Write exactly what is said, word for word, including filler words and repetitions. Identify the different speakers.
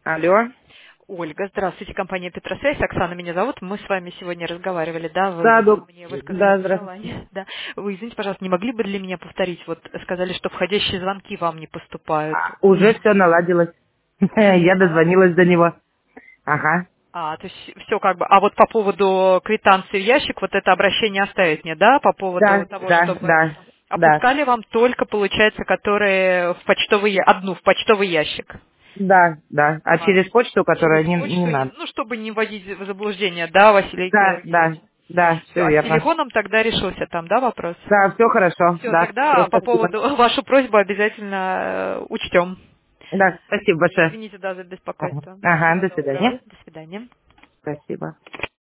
Speaker 1: Алло.
Speaker 2: Ольга, здравствуйте, компания Петросвязь. Оксана меня зовут. Мы с вами сегодня разговаривали, да?
Speaker 1: Да,
Speaker 2: Вы
Speaker 1: док-
Speaker 2: мне высказали
Speaker 1: да, здравствуйте.
Speaker 2: желание. Да. Вы, извините, пожалуйста, не могли бы для меня повторить? Вот сказали, что входящие звонки вам не поступают.
Speaker 1: А, уже все наладилось. Я
Speaker 2: Наладилось?
Speaker 1: дозвонилась до него. Ага.
Speaker 2: А, то есть все как бы. А вот по поводу квитанции в ящик, вот это обращение оставить мне, да? По поводу
Speaker 1: Да,
Speaker 2: того,
Speaker 1: да,
Speaker 2: чтобы
Speaker 1: да, да,
Speaker 2: опускали вам только, получается, которые в почтовый, я- одну в почтовый ящик.
Speaker 1: да, да. А
Speaker 2: Ага.
Speaker 1: через почту,
Speaker 2: Через
Speaker 1: которая не, не
Speaker 2: почту, не-
Speaker 1: надо.
Speaker 2: ну, чтобы не вводить в заблуждение, да, Василий
Speaker 1: Да,
Speaker 2: Георгиевич?
Speaker 1: да, да,
Speaker 2: Все,
Speaker 1: все
Speaker 2: а с
Speaker 1: верно.
Speaker 2: телефоном тогда решился там, да, вопрос?
Speaker 1: Да, все хорошо,
Speaker 2: Все,
Speaker 1: да. Все,
Speaker 2: тогда по
Speaker 1: спасибо.
Speaker 2: поводу вашу просьбу обязательно э, учтем.
Speaker 1: Да, спасибо большое.
Speaker 2: Извините, да, за
Speaker 1: Ага,
Speaker 2: беспокойство.
Speaker 1: ага,
Speaker 2: Всего
Speaker 1: до
Speaker 2: доброго.
Speaker 1: свидания.
Speaker 2: До свидания.
Speaker 1: Спасибо.